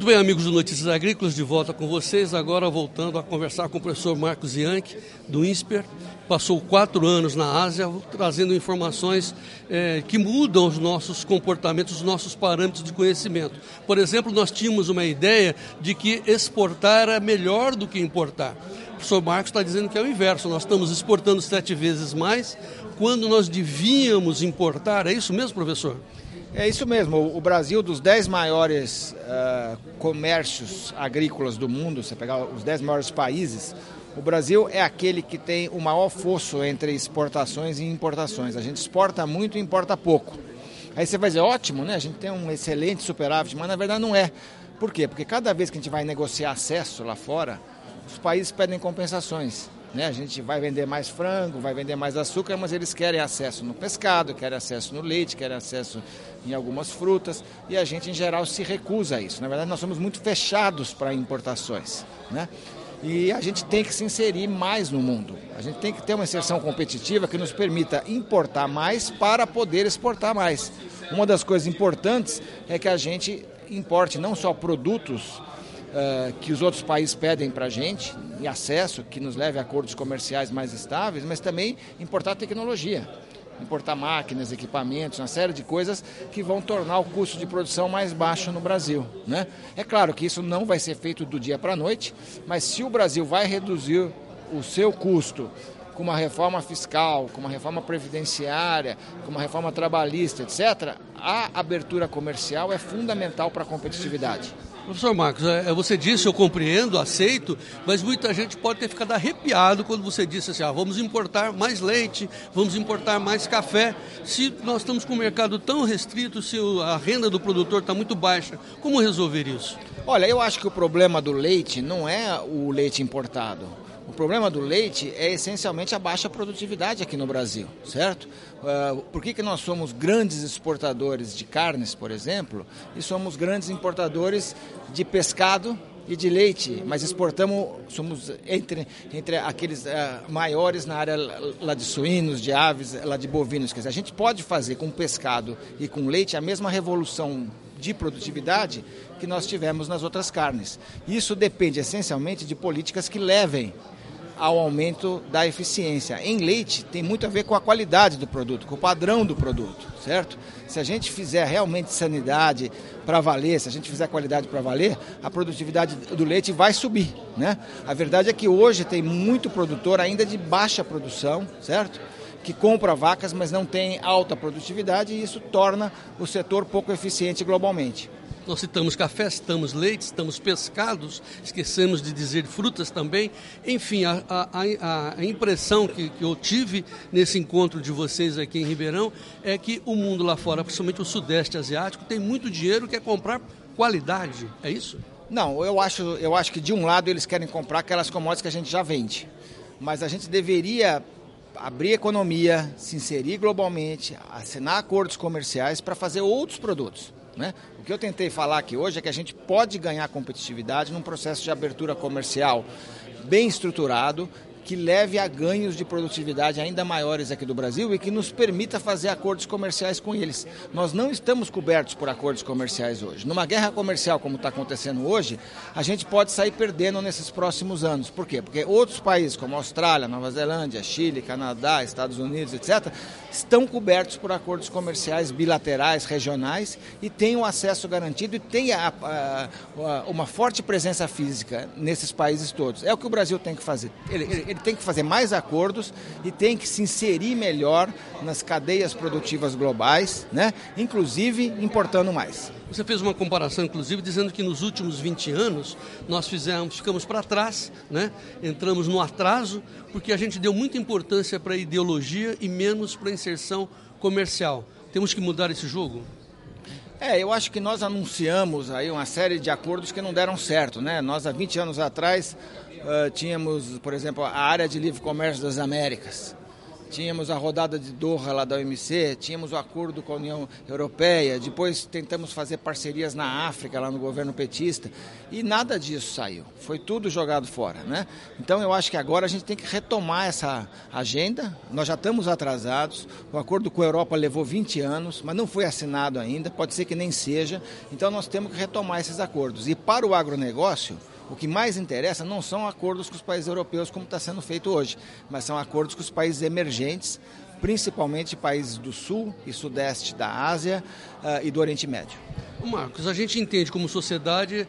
bem, amigos do Notícias Agrícolas, de volta com vocês, agora voltando a conversar com o professor Marcos Yankee, do INSPER. Passou 4 anos na Ásia, trazendo informações que mudam os nossos comportamentos, os nossos parâmetros de conhecimento. Por exemplo, nós tínhamos uma ideia de que exportar era melhor do que importar. O professor Marcos está dizendo que é o inverso, nós estamos exportando 7 vezes mais quando nós devíamos importar. É isso mesmo, professor? É isso mesmo. O Brasil, dos 10 maiores comércios agrícolas do mundo, você pegar os 10 maiores países, o Brasil é aquele que tem o maior fosso entre exportações e importações. A gente exporta muito e importa pouco. Aí você vai dizer, ótimo, né? A gente tem um excelente superávit, mas na verdade não é. Por quê? Porque cada vez que a gente vai negociar acesso lá fora, os países pedem compensações. Né? A gente vai vender mais frango, vai vender mais açúcar, mas eles querem acesso no pescado, querem acesso no leite, querem acesso em algumas frutas, e a gente, em geral, se recusa a isso. Na verdade, nós somos muito fechados para importações, né? E a gente tem que se inserir mais no mundo. A gente tem que ter uma inserção competitiva que nos permita importar mais para poder exportar mais. Uma das coisas importantes é que a gente importe não só produtos que os outros países pedem para a gente, em acesso, que nos leve a acordos comerciais mais estáveis, mas também importar tecnologia, importar máquinas, equipamentos, uma série de coisas que vão tornar o custo de produção mais baixo no Brasil, né? É claro que isso não vai ser feito do dia para a noite, mas se o Brasil vai reduzir o seu custo com uma reforma fiscal, com uma reforma previdenciária, com uma reforma trabalhista, etc., a abertura comercial é fundamental para a competitividade. Professor Marcos, você disse, eu compreendo, aceito, mas muita gente pode ter ficado arrepiado quando você disse assim, vamos importar mais leite, vamos importar mais café. Se nós estamos com um mercado tão restrito, se a renda do produtor está muito baixa, como resolver isso? Olha, eu acho que o problema do leite não é o leite importado. O problema do leite é essencialmente a baixa produtividade aqui no Brasil, certo? Por que nós somos grandes exportadores de carnes, por exemplo, e somos grandes importadores de pescado e de leite, mas somos entre aqueles maiores na área lá de suínos, de aves, lá de bovinos. Quer dizer, a gente pode fazer com pescado e com leite a mesma revolução de produtividade que nós tivemos nas outras carnes. Isso depende essencialmente de políticas que levem ao aumento da eficiência. Em leite tem muito a ver com a qualidade do produto, com o padrão do produto, certo? Se a gente fizer realmente sanidade para valer, se a gente fizer qualidade para valer, a produtividade do leite vai subir, né? A verdade é que hoje tem muito produtor ainda de baixa produção, certo? Que compra vacas, mas não tem alta produtividade, e isso torna o setor pouco eficiente globalmente. Nós citamos café, citamos leite, citamos pescados, esquecemos de dizer frutas também. Enfim, a impressão que eu tive nesse encontro de vocês aqui em Ribeirão é que o mundo lá fora, principalmente o Sudeste Asiático, tem muito dinheiro e quer comprar qualidade. É isso? Não, eu acho que de um lado eles querem comprar aquelas commodities que a gente já vende. Mas a gente deveria abrir economia, se inserir globalmente, assinar acordos comerciais para fazer outros produtos, né? O que eu tentei falar aqui hoje é que a gente pode ganhar competitividade num processo de abertura comercial bem estruturado, que leve a ganhos de produtividade ainda maiores aqui do Brasil e que nos permita fazer acordos comerciais com eles. Nós não estamos cobertos por acordos comerciais hoje. Numa guerra comercial como está acontecendo hoje, a gente pode sair perdendo nesses próximos anos. Por quê? Porque outros países como Austrália, Nova Zelândia, Chile, Canadá, Estados Unidos, etc., estão cobertos por acordos comerciais bilaterais, regionais, e têm o acesso garantido e têm uma forte presença física nesses países todos. É o que o Brasil tem que fazer. Ele tem que fazer mais acordos e tem que se inserir melhor nas cadeias produtivas globais, né? Inclusive importando mais. Você fez uma comparação, inclusive, dizendo que nos últimos 20 anos nós ficamos para trás, né? Entramos no atraso, porque a gente deu muita importância para a ideologia e menos para a inserção comercial. Temos que mudar esse jogo? Eu acho que nós anunciamos aí uma série de acordos que não deram certo, né? Nós, há 20 anos atrás, tínhamos, por exemplo, a área de livre comércio das Américas, tínhamos a rodada de Doha lá da OMC, tínhamos o acordo com a União Europeia, depois tentamos fazer parcerias na África, lá no governo petista, e nada disso saiu. Foi tudo jogado fora, né? Então eu acho que agora a gente tem que retomar essa agenda. Nós já estamos atrasados, o acordo com a Europa levou 20 anos, mas não foi assinado ainda, pode ser que nem seja, então nós temos que retomar esses acordos. E para o agronegócio, o que mais interessa não são acordos com os países europeus, como está sendo feito hoje, mas são acordos com os países emergentes, principalmente países do sul e sudeste da Ásia e do Oriente Médio. Marcos, a gente entende como sociedade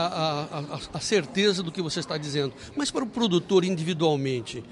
a certeza do que você está dizendo, mas para o produtor individualmente,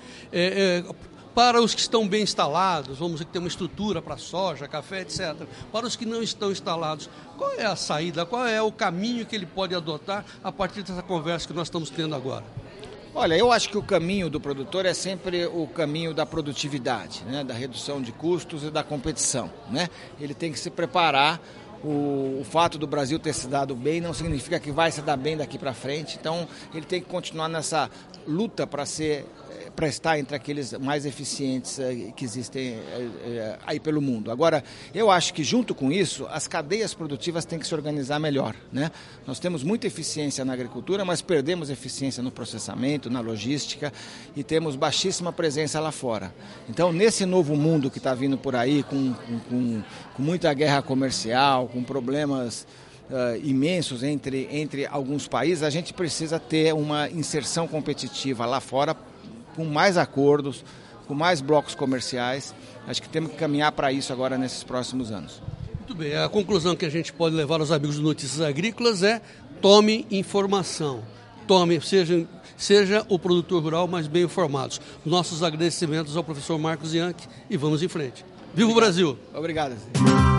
para os que estão bem instalados, vamos dizer que tem uma estrutura para soja, café, etc. Para os que não estão instalados, qual é a saída, qual é o caminho que ele pode adotar a partir dessa conversa que nós estamos tendo agora? Olha, eu acho que o caminho do produtor é sempre o caminho da produtividade, né? Da redução de custos e da competição, né? Ele tem que se preparar. O fato do Brasil ter se dado bem não significa que vai se dar bem daqui para frente, então ele tem que continuar nessa luta para estar entre aqueles mais eficientes que existem aí pelo mundo. Agora, eu acho que junto com isso, as cadeias produtivas têm que se organizar melhor, né? Nós temos muita eficiência na agricultura, mas perdemos eficiência no processamento, na logística e temos baixíssima presença lá fora. Então, nesse novo mundo que está vindo por aí, com muita guerra comercial, com problemas imensos entre alguns países, a gente precisa ter uma inserção competitiva lá fora, com mais acordos, com mais blocos comerciais. Acho que temos que caminhar para isso agora nesses próximos anos. Muito bem, a conclusão que a gente pode levar aos amigos do Notícias Agrícolas é: tome informação, seja o produtor rural mais bem informado. Nossos agradecimentos ao professor Marcos Ianchi e vamos em frente. Viva o Brasil! Obrigado.